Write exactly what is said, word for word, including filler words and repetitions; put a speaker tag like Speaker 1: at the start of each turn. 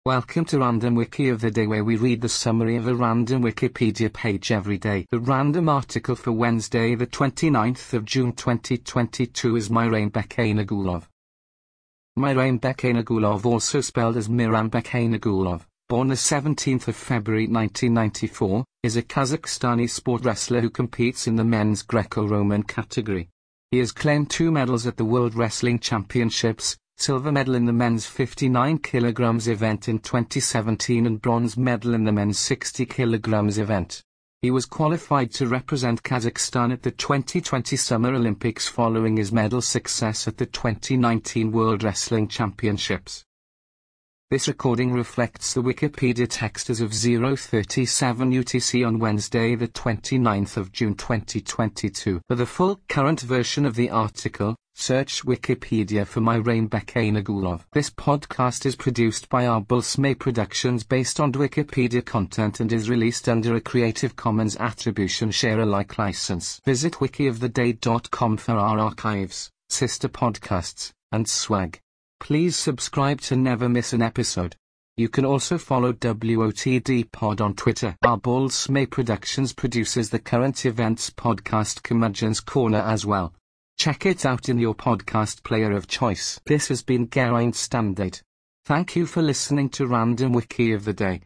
Speaker 1: Welcome to Random Wiki of the Day, where we read the summary of a random Wikipedia page every day. The random article for Wednesday the twenty-ninth of June twenty twenty-two is Maireym Bekhainagulov. Maireym Bekhainagulov, also spelled as Miram Bekhainagulov, born the seventeenth of February nineteen ninety-four, is a Kazakhstani sport wrestler who competes in the men's Greco-Roman category. He has claimed two medals at the World Wrestling Championships, silver medal in the men's fifty-nine kilograms event in twenty seventeen and bronze medal in the men's sixty kilograms event. He was qualified to represent Kazakhstan at the twenty twenty Summer Olympics following his medal success at the twenty nineteen World Wrestling Championships. This recording reflects the Wikipedia text as of zero thirty-seven U T C on Wednesday the twenty-ninth of June twenty twenty-two. For the full current version of the article, search Wikipedia for Maireym Bekhainagulov. This podcast is produced by Arbulsme Productions based on Wikipedia content and is released under a Creative Commons Attribution Share Alike license. Visit wiki of the day dot com for our archives, sister podcasts, and swag. Please subscribe to never miss an episode. You can also follow W O T D Pod on Twitter. Arbulsme Productions produces the current events podcast Curmudgeon's Corner as well. Check it out in your podcast player of choice. This has been Geraint Standard. Thank you for listening to Random Wiki of the Day.